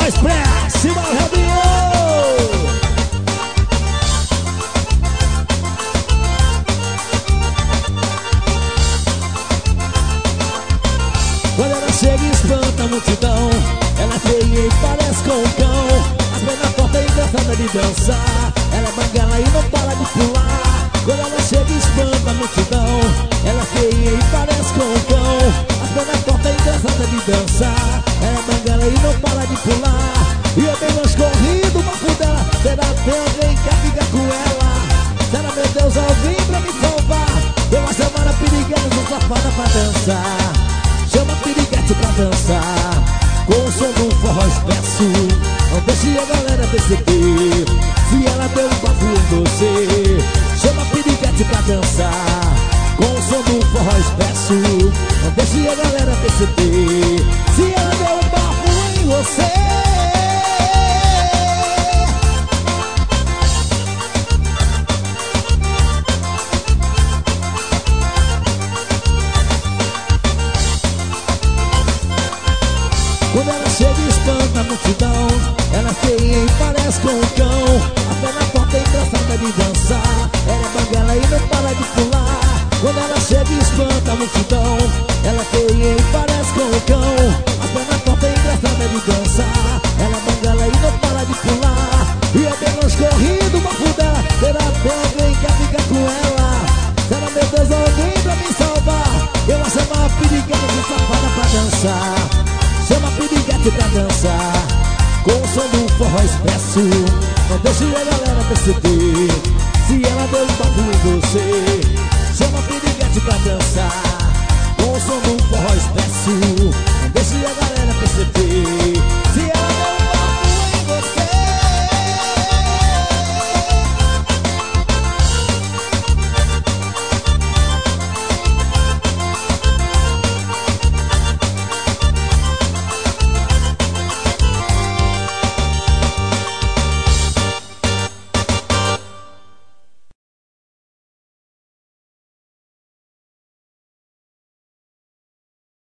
Forró Express, Simão Rabinho. Quando ela chega e espanta a multidão, ela é feia e parece com um cão. As pernas tortas e engraçada de dançar, ela é banguela e não para de pular. Quando ela chega e espanta a multidão, ela é feia e parece com um cão. As pernas tortas e engraçada de dançar, ela é banguela e não para de pular. E eu bem mais corrido, uma dela. Será que tem alguém que quer ficar com ela? Será, meu Deus, alguém pra me salvar? Deu uma semana perigando, sou safada pra dançar. Chama piriguete pra dançar, com o som do forró expresso. Não deixe a galera perceber se ela deu um bafo em você. Chama piriguete pra dançar, com o som do forró expresso. Não deixe a galera perceber se ela deu um bafo em você. Quando ela chega e espanta a multidão, ela é feia e parece com um cão. A perna torta e engraçada de dançar, ela é banguela e não para de pular. Quando ela chega e espanta a multidão, ela é feia e parece com um cão. A perna torta e engraçada de dançar, ela é banguela e não para de pular. E é bem longe corrido, uma fudela. Será que alguém quer ficar com ela? Será, meu Deus, alguém pra me salvar? Eu vou chamar a piriguete de safada pra dançar. Chama piriguete pra dançar, com o som do forró expresso. Não deixe a galera perceber se ela deu um bafo em você.